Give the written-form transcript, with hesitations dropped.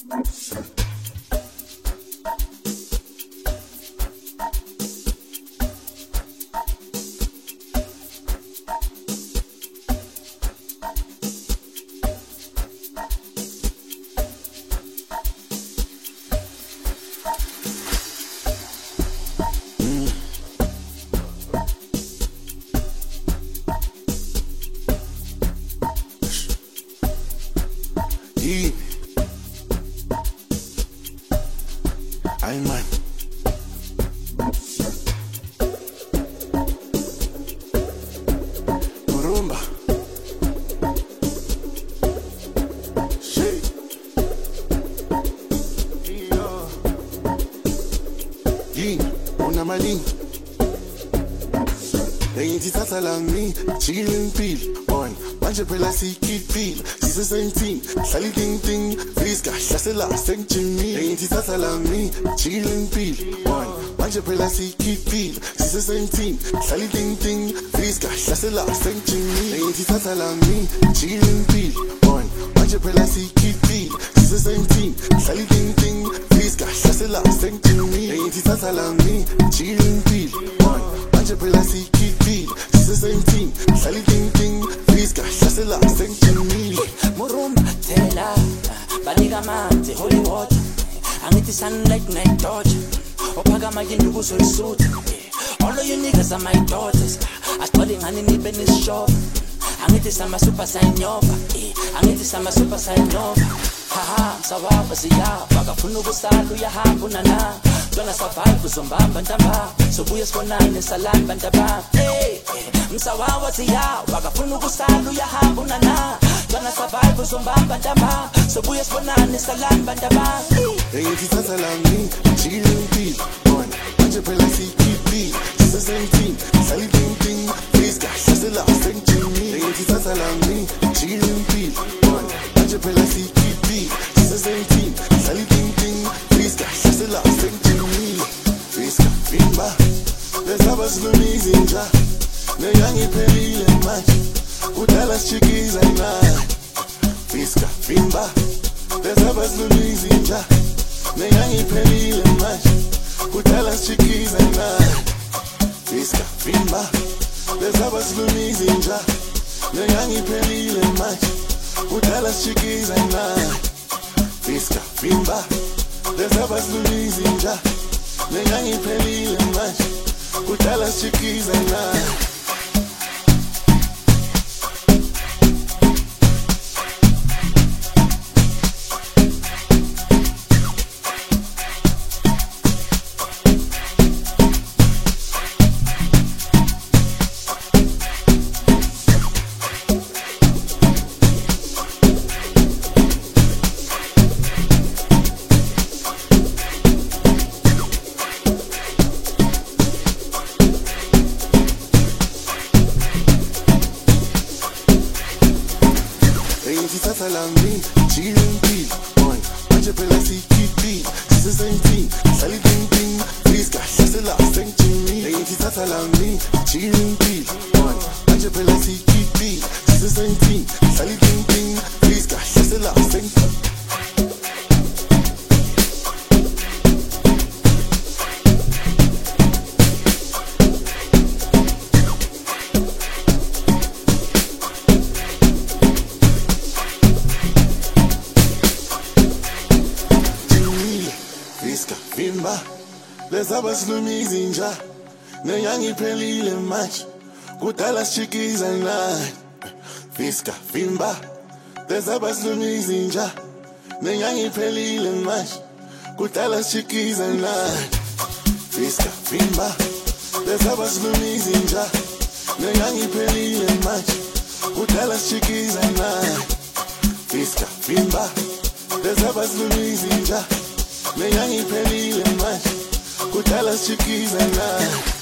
Ay man, Kurumba, shit, una malini. Leyintithatha lami, jikile impilo on manje phela siyikhipile sise-17 hlala iting Fiska hlasela sengijimile. Leyintithatha lami, jikile impilo on manje phela siyikhipile sise-17 hlala iting Fiska hlasela sengijimile. Leyintithatha lami, jikile impilo on manje phela siyikhipile sise-17 hlala iting Fiska hlasela sengijimile. Leyintithatha lami, jikile impilo on manje phela siyikhipile sise-17 hlala iting Fiska hlasela sengijimile. Murumba tela banika amanzi holy water angithi sunlight night torture ophakama yini kuzoyisutha. All of you niggas are my daughters asicole ngani nibe nisishopha angithi sama super sign yova angithi sama super sign yova. Haha msawaba siyaba akafuna ukusala uyahamba unana twana survive uzombamba ntamba sobuye sibonane salamba ntaba. Msawawa siyaba akafuna ukusala uyahamba unana twana survive uzombamba ntamba sobuye sibonane salamba ntaba. Leyintithatha lami, jikile impilo on manje phela siyikhipile sise-17 hlala iting Fiska hlasela sengijimile. Leyintithatha lami, jikile impilo on manje phela siyikhipile sise-17 hlala iting Fiska hlasela sengijimile. Fiska vimba lezaba silumiza inja neyangiphelile manje kudala sijikiza imali. Fiska vimba lezaba silumiza inja neyangiphelile manje kudala sijikiza imali. Fiska vimba lezaba silumiza inja neyangiphelile manje kudala sijikiza imali. Fiska vimba lezaba silumiza inja neyangiphelile manje kudala sijikiza imali. Leyintithatha lami, jikile impilo on manje phela siyikhipile sise-17 hlala iting Fiska hlasela sengijimile. Leyintithatha lami, jikile impilo on manje phela siyikhipile sise-17 hlala iting Fiska hlasela sengijimile. Fiska vimba lezaba silumiza inja neyangiphelile manje kudala sijikiza imali. Fiska vimba lezaba silumiza inja neyangiphelile manje kudala sijikiza imali. Fiska vimba lezaba silumiza inja neyangiphelile manje kudala sijikiza imali. Fiska vimba lezaba silumiza inja neyangiphelile manje kudala sijikiza imali.